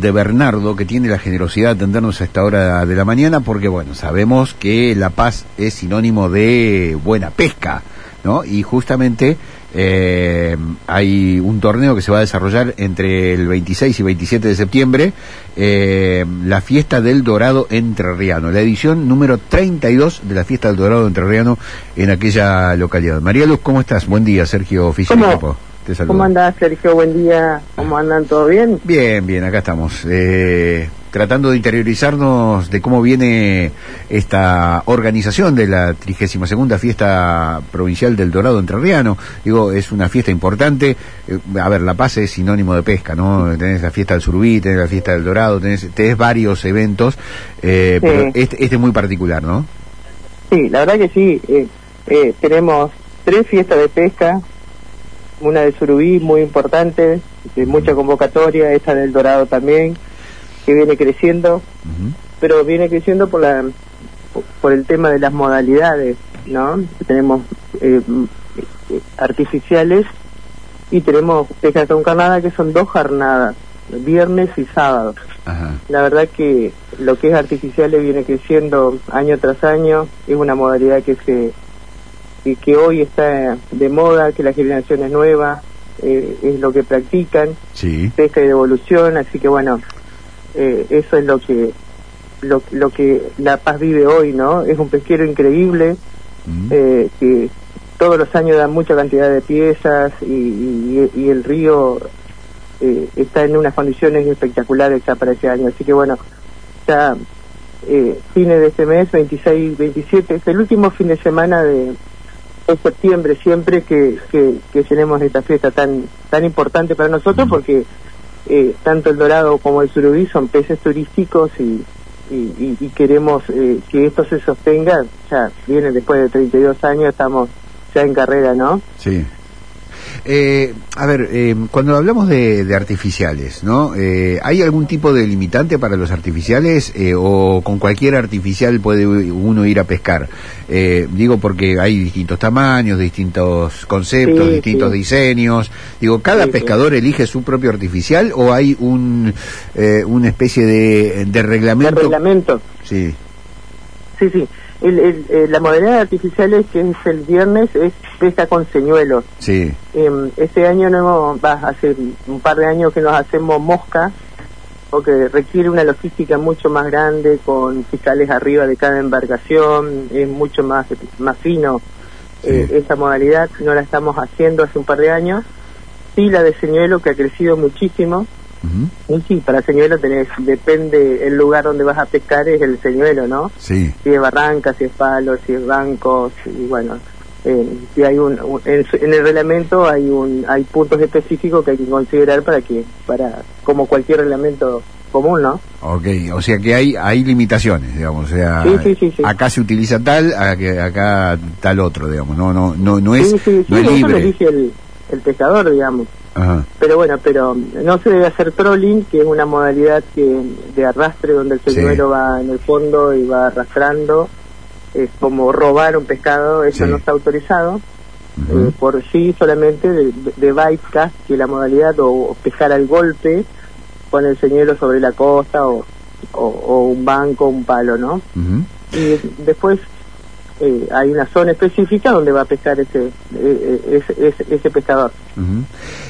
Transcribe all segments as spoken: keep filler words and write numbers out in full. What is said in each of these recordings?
de Bernardo, que tiene la generosidad de atendernos a esta hora de la mañana, porque bueno, sabemos que La Paz es sinónimo de buena pesca, ¿no? Y justamente eh, hay un torneo que se va a desarrollar entre el veintiséis y veintisiete de septiembre, eh, la Fiesta del Dorado Entrerriano, la edición número treinta y dos de la Fiesta del Dorado Entrerriano en aquella localidad. María Luz, ¿cómo estás? Buen día, Sergio Oficial Equipo. Te saludo. ¿Cómo andás, Sergio? Buen día. ¿Cómo andan? ¿Todo bien? Bien, bien, acá estamos. Eh, tratando de interiorizarnos de cómo viene esta organización de la trigésima segunda Fiesta Provincial del Dorado Entrerriano. Digo, es una fiesta importante. Eh, a ver, La Paz es sinónimo de pesca, ¿no? Tenés la fiesta del surubí, tenés la fiesta del Dorado, tenés, tenés varios eventos, eh, sí. Pero este, este es muy particular, ¿no? Sí, la verdad que sí. Eh, eh, tenemos tres fiestas de pesca. Una de surubí muy importante, de mucha convocatoria, esta del Dorado también, que viene creciendo, uh-huh. pero viene creciendo por la por el tema de las modalidades, ¿no? Tenemos eh, artificiales y tenemos pesca con carnada, que son dos jornadas, viernes y sábado. Uh-huh. La verdad que lo que es artificiales viene creciendo año tras año, es una modalidad que se y que hoy está de moda, que la generación es nueva, eh, es lo que practican, sí. Pesca y devolución, así que bueno, eh, eso es lo que lo, lo que La Paz vive hoy, ¿no? Es un pesquero increíble, mm. eh, que todos los años da mucha cantidad de piezas y, y, y el río eh, está en unas condiciones espectaculares ya para ese año, así que bueno, ya eh, fines de este mes, veintiséis, veintisiete, es el último fin de semana de en septiembre siempre que, que, que tenemos esta fiesta tan tan importante para nosotros, porque eh, tanto el Dorado como el surubí son peces turísticos y, y, y queremos eh, que esto se sostenga. Ya viene después de treinta y dos años, estamos ya en carrera, ¿no? Sí. Eh, a ver, eh, cuando hablamos de, de artificiales, ¿no? Eh, ¿hay algún tipo de limitante para los artificiales eh, o con cualquier artificial puede uno ir a pescar? Eh, digo porque hay distintos tamaños, distintos conceptos, sí, distintos sí. diseños. Digo, ¿cada sí, pescador sí. elige su propio artificial o hay un eh, una especie de, de reglamento? De reglamento. Sí. Sí, sí. El, el, el, la modalidad de artificiales, que es el viernes, es pesca con señuelos. Sí. Eh, este año no hemos, va, hace un par de años que nos hacemos mosca, porque requiere una logística mucho más grande, con fiscales arriba de cada embarcación, es mucho más más fino. Sí. Eh, esa modalidad no la estamos haciendo hace un par de años. Sí, la de señuelo, que ha crecido muchísimo. Uh-huh. Y sí, para señuelo tenés, depende el lugar donde vas a pescar, es el señuelo, ¿no? Sí. Si es barranca, si es palo, si es banco, y bueno, eh, si hay un, un en, en el reglamento hay un hay puntos específicos que hay que considerar para que para como cualquier reglamento común, ¿no? Okay, o sea que hay hay limitaciones, digamos, o sea, sí, sí, sí, sí. acá se utiliza tal, acá, acá tal otro, digamos, no no no no es sí, sí, no sí, es eso libre. lo dice el el pescador, digamos. Ajá. Pero bueno, pero no se debe hacer trolling, que es una modalidad que de arrastre donde el señuelo sí. va en el fondo y va arrastrando. Es como robar un pescado, eso sí. no está autorizado. Uh-huh. eh, por sí solamente de, de bite cast, que es la modalidad, o, o pescar al golpe con el señuelo sobre la costa, o, o, o un banco, un palo, ¿no? Uh-huh. Y después Eh, hay una zona específica donde va a pescar ese eh, ese, ese, ese pescador. Uh-huh.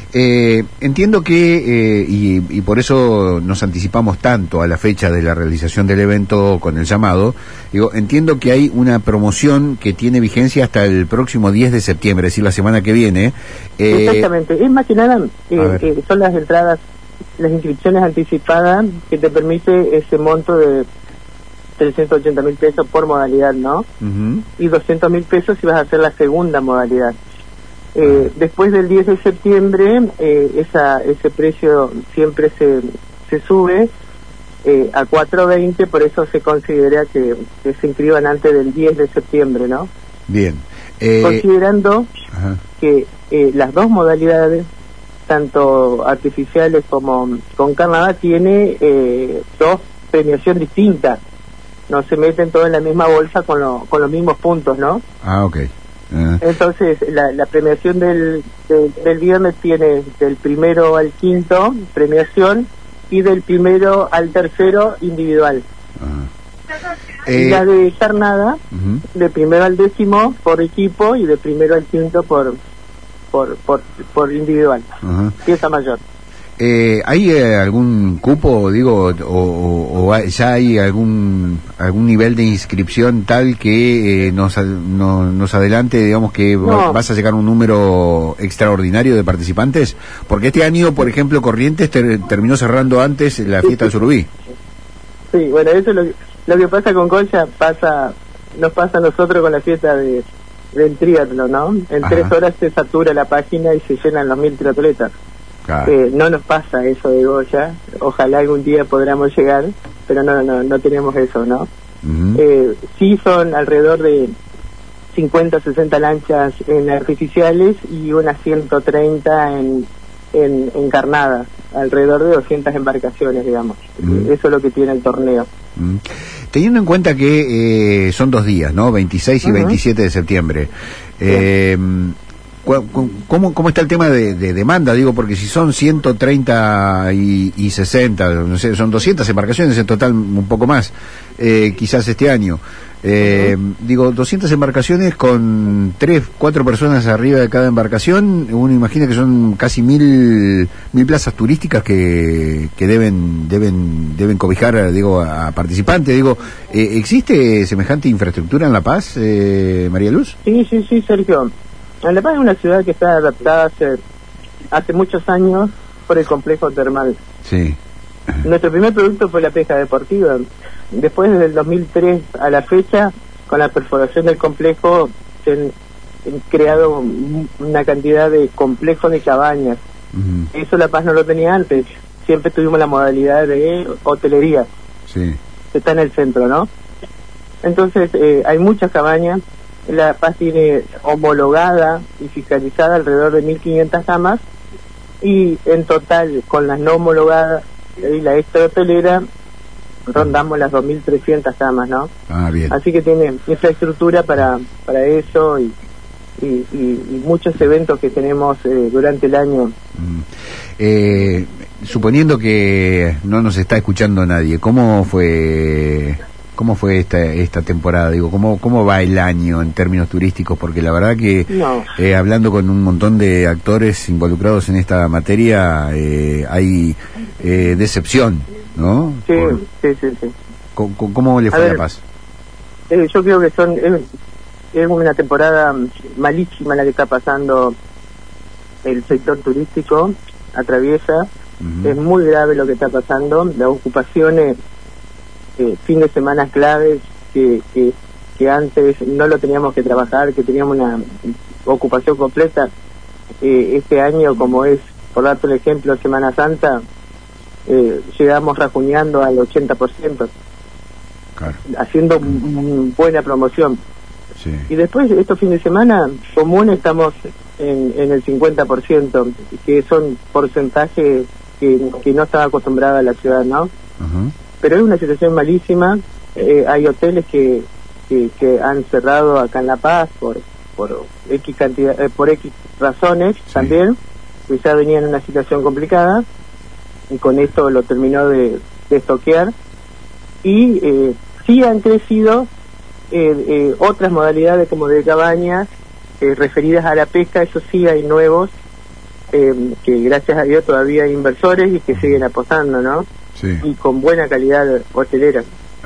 eh, entiendo que, eh, y, y por eso nos anticipamos tanto a la fecha de la realización del evento con el llamado, digo, entiendo que hay una promoción que tiene vigencia hasta el próximo diez de septiembre, es decir, la semana que viene. Eh, Exactamente, es más que nada, eh, eh, son las entradas, las inscripciones anticipadas que te permite ese monto de trescientos ochenta mil pesos por modalidad, ¿no? Uh-huh. Y doscientos mil pesos si vas a hacer la segunda modalidad. Eh, uh-huh. Después del diez de septiembre, eh, esa, ese precio siempre se, se sube eh, a cuatro veinte, por eso se considera que, que se inscriban antes del diez de septiembre, ¿no? Bien. Eh... Considerando uh-huh. que eh, las dos modalidades, tanto artificiales como con carnada, tiene eh, dos premiación distintas. No se meten todos en la misma bolsa con, lo, con los mismos puntos, ¿no? Ah, ok. Uh-huh. Entonces, la, la premiación del, del, del viernes tiene del primero al quinto premiación, y del primero al tercero individual. Eh, y la de Carnada, uh-huh. de primero al décimo por equipo y de primero al quinto por por por, por individual. Uh-huh. Pieza mayor. Eh, ¿Hay eh, algún cupo, digo, o, o, o ya hay algún algún nivel de inscripción tal que eh, nos, no, nos adelante, digamos, que no. vas a llegar a un número extraordinario de participantes? Porque este año, por ejemplo, Corrientes ter, terminó cerrando antes la fiesta del Surubí. Sí, bueno, eso es lo que, lo que pasa con Concha, pasa, nos pasa a nosotros con la fiesta de del triatlo, ¿no? En Ajá. tres horas se satura la página y se llenan los mil triatletas. Claro. Eh, no nos pasa eso de Goya, ojalá algún día podamos llegar, pero no no no tenemos eso, ¿no? Uh-huh. Eh, sí son alrededor de cincuenta, sesenta lanchas en artificiales y unas ciento treinta en, en encarnadas, alrededor de doscientas embarcaciones, digamos. Uh-huh. Eso es lo que tiene el torneo. Uh-huh. Teniendo en cuenta que eh, son dos días, ¿no? veintiséis y uh-huh. veintisiete de septiembre. Eh, sí. ¿Cómo, ¿Cómo está el tema de, de demanda? Digo, porque si son ciento treinta y, y sesenta, no sé, son doscientas embarcaciones en total, un poco más, eh, quizás este año. Eh, uh-huh. Digo, doscientas embarcaciones con tres, cuatro personas arriba de cada embarcación, uno imagina que son casi mil, mil plazas turísticas que, que deben, deben, deben cobijar, digo, a participantes. Digo, eh, ¿existe semejante infraestructura en La Paz, eh, María Luz? Sí, sí, sí, Sergio. La Paz es una ciudad que está adaptada hace, hace muchos años por el complejo termal. Sí. Nuestro primer producto fue la pesca deportiva. Después, desde el dos mil tres a la fecha, con la perforación del complejo, se han, han creado una cantidad de complejos de cabañas. Uh-huh. Eso La Paz no lo tenía antes. Siempre tuvimos la modalidad de hotelería. Sí. Que está en el centro, ¿no? Entonces, eh, hay muchas cabañas. La Paz tiene homologada y fiscalizada alrededor de mil quinientas camas y en total con las no homologadas y la extra hotelera rondamos las dos mil trescientas camas, ¿no? Ah, bien. Así que tiene infraestructura para para eso y, y, y, y muchos eventos que tenemos eh, durante el año. Mm. Eh, suponiendo que no nos está escuchando nadie, ¿cómo fue... ¿Cómo fue esta esta temporada? Digo, ¿cómo cómo va el año en términos turísticos? Porque la verdad que no. eh, hablando con un montón de actores involucrados en esta materia, eh, hay eh, decepción, ¿no? Sí, Por, sí, sí, sí. ¿Cómo, cómo le fue a, ver, a La Paz? Eh, yo creo que son es, es una temporada malísima la que está pasando el sector turístico, atraviesa, uh-huh. es muy grave lo que está pasando, las ocupaciones... Eh, fin de semana claves que, que, que antes no lo teníamos que trabajar, que teníamos una ocupación completa. Eh, este año, como es, por darte el ejemplo, Semana Santa, eh, llegamos rajuñando al ochenta por ciento, claro. haciendo m- buena promoción. Sí. Y después, estos fines de semana común estamos en, en el cincuenta por ciento, que son porcentajes que, que no estaba acostumbrada la ciudad, ¿no? Uh-huh. Pero es una situación malísima. Eh, hay hoteles que, que que han cerrado acá en La Paz por por X cantidad eh, por X razones, sí. también que ya venían en una situación complicada y con esto lo terminó de, de estoquear y eh, sí han crecido eh, eh, otras modalidades como de cabañas eh, referidas a la pesca. Eso sí, hay nuevos eh, que gracias a Dios todavía hay inversores y que siguen apostando, ¿no? Sí. Y con buena calidad hotelera.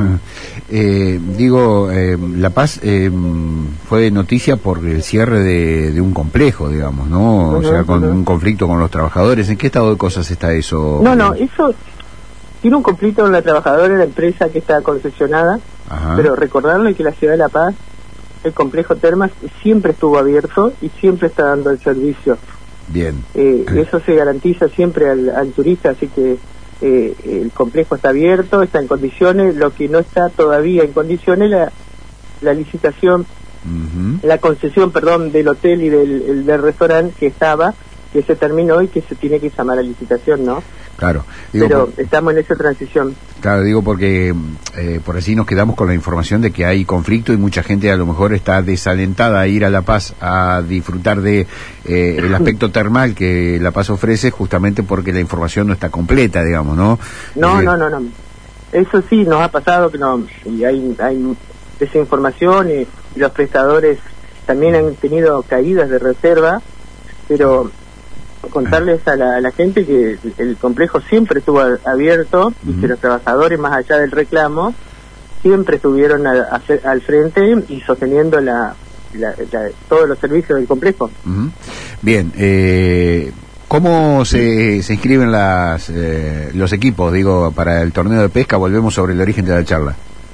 Eh, digo, eh, La Paz eh, fue noticia por el cierre de, de un complejo, digamos, ¿no? Uh-huh, o sea, con uh-huh. un conflicto con los trabajadores. ¿En qué estado de cosas está eso? No, no, eso tiene un conflicto con la trabajadora de la empresa que está concesionada, Ajá. pero recordarle que la ciudad de La Paz, el complejo Termas, siempre estuvo abierto y siempre está dando el servicio. Bien. Eh, eso se garantiza siempre al, al turista, así que Eh, el complejo está abierto, está en condiciones. Lo que no está todavía en condiciones la, la licitación, uh-huh. la concesión, perdón, del hotel y del, el, del restaurante que estaba, que se terminó y que se tiene que llamar a licitación, ¿no? Claro. Digo, pero por, estamos en esa transición. Claro, digo porque eh, por así nos quedamos con la información de que hay conflicto y mucha gente a lo mejor está desalentada a ir a La Paz a disfrutar de eh, el aspecto termal que La Paz ofrece, justamente porque la información no está completa, digamos, ¿no? No, eh, no, no, no. Eso sí, nos ha pasado que no, y hay, hay desinformación y, y los prestadores también han tenido caídas de reserva, pero contarles a la, a la gente que el, el complejo siempre estuvo abierto y uh-huh. que los trabajadores, más allá del reclamo, siempre estuvieron a, a, al frente y sosteniendo la, la, la, todos los servicios del complejo. Uh-huh. Bien, eh, ¿cómo se, se inscriben las, eh, los equipos, digo, para el torneo de pesca? Volvemos sobre el origen de la charla.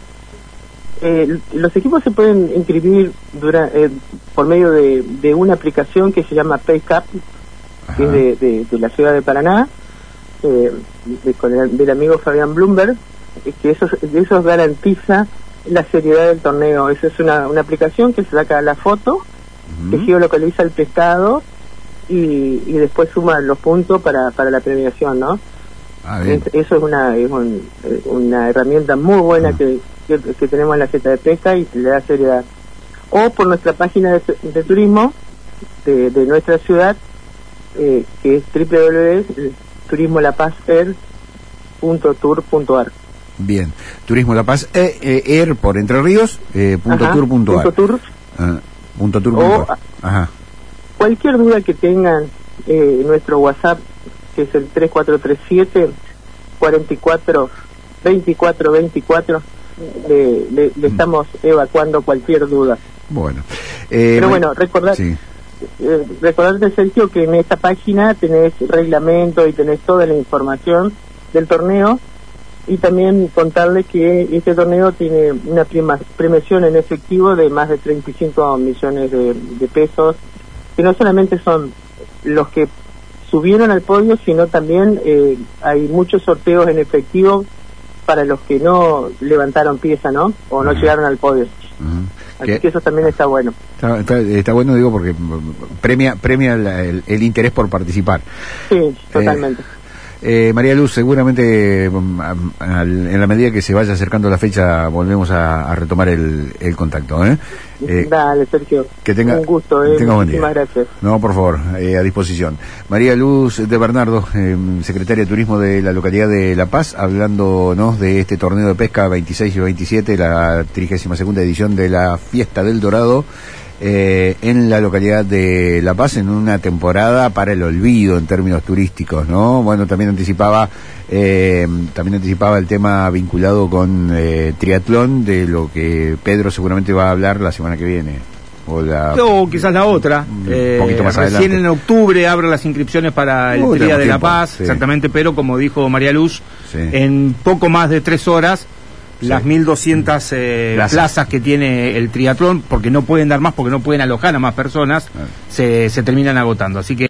Eh, los equipos se pueden inscribir dura, eh, por medio de, de una aplicación que se llama PayCap, que es de, de, de la ciudad de Paraná, eh, de, con el, del amigo Fabián Bloomberg, eh, que eso, eso garantiza la seriedad del torneo. Esa es una, una aplicación que se saca la foto, uh-huh. que geolocaliza el pescado y, y después suma los puntos para, para la premiación, ¿no? Ah, bien. Eso es una, es un, una herramienta muy buena uh-huh. que, que, que tenemos en la Secretaría de Pesca y le da seriedad. O por nuestra página de, de turismo de, de nuestra ciudad, Eh, que es doble u doble u doble u punto turismo la paz er punto tour punto ar. Bien, Turismo La Paz eh, eh, er por Entre Ríos eh, punto Ajá, tour punto ar. punto tour. Ah, punto tour O punto ar. Ajá. Cualquier duda que tengan, eh, nuestro WhatsApp, que es el tres cuatro tres siete, cuatro cuatro, veinticuatro veinticuatro, le, le, le estamos evacuando cualquier duda. Bueno. Eh, Pero bueno, recordar... Sí. Eh, recordarte, Sergio, que en esta página tenés reglamento y tenés toda la información del torneo, y también contarles que este torneo tiene una prima, premiación en efectivo de más de treinta y cinco millones de, de pesos, que no solamente son los que subieron al podio, sino también eh, hay muchos sorteos en efectivo para los que no levantaron pieza, ¿no? O no uh-huh. llegaron al podio. Uh-huh. Así que, que eso también está bueno. Está, está, está bueno, digo, porque premia premia la, el, el interés por participar. Sí, totalmente. Eh, eh, María Luz, seguramente a, a, en la medida que se vaya acercando la fecha volvemos a, a retomar el, el contacto. ¿eh? Eh, Dale, Sergio. Que tenga un gusto. Eh, tenga buen día. Muchísimas gracias. No, por favor, eh, a disposición. María Luz de Bernardo, eh, secretaria de Turismo de la localidad de La Paz, hablándonos de este torneo de pesca veintiséis y veintisiete, la trigésima segunda edición de la Fiesta del Dorado, eh, en la localidad de La Paz, en una temporada para el olvido en términos turísticos, ¿no? Bueno, también anticipaba eh, también anticipaba el tema vinculado con eh, triatlón, de lo que Pedro seguramente va a hablar la semana que viene. O, la, o quizás la otra. Un eh, poquito más recién adelante. En octubre abren las inscripciones para el uh, Tría de La Paz, sí. exactamente, pero como dijo María Luz, sí. en poco más de tres horas, sí. las mil doscientas eh, plazas. plazas que tiene el triatlón, porque no pueden dar más, porque no pueden alojar a más personas, ah. se, se terminan agotando. Así que